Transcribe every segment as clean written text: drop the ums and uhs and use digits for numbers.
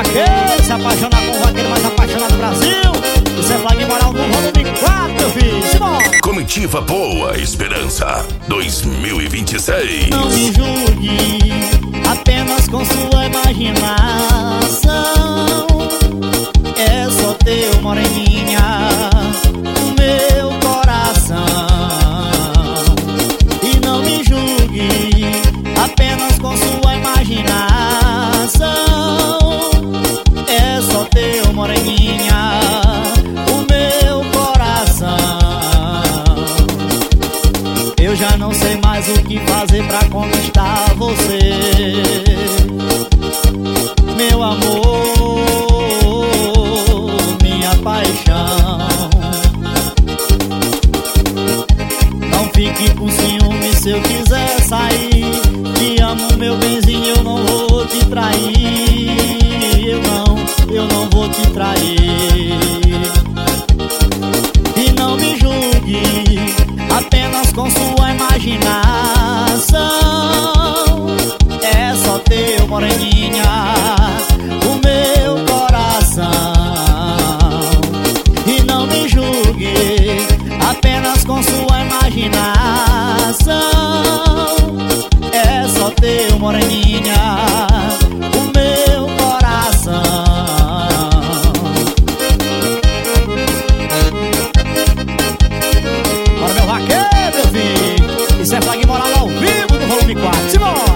vaqueiro, se apaixonar com o vaqueiro mais apaixonado do Brasil. Isso é flag moral no volume 4, meu filho. Simbora! Comitiva Boa Esperança 2026. Não me julgue apenas com sua imaginação. É só teu, moreninha, o meu coração. E não me julgue apenas com sua imaginação. É só teu, moreninha, o meu coração. Eu já não sei mais o que fazer pra conquistar você, meu amor, minha paixão. Não fique com ciúme se eu quiser sair. Te amo, meu benzinho, eu não vou te trair. Eu não vou te trair. E não me julgue apenas com sua imaginação. É só teu, moreninha, o meu coração. E não me julgue apenas com sua imaginação. É só teu, moreninha, o meu coração. Bora, meu vaqueiro, meu filho. Isso é flag moral ao vivo no volume 4. Simbora!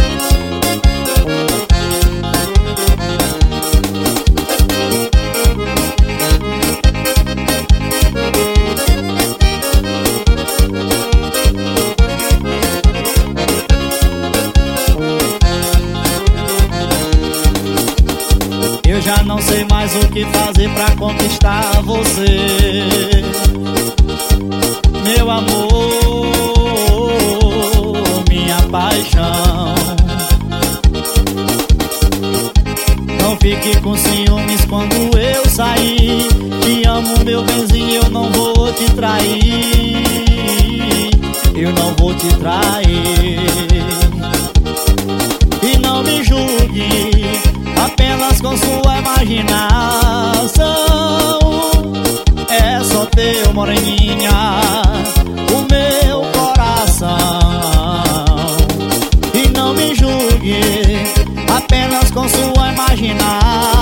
Eu já não sei mais o que fazer pra conquistar você, meu amor, minha paixão. Não fique com ciúmes quando eu sair. Te amo, meu benzinho, eu não vou te trair. Eu não vou te trair. E não me julgue apenas com sua imaginação. É só teu, moreninha, o meu coração. E não me julgue apenas com sua imaginação.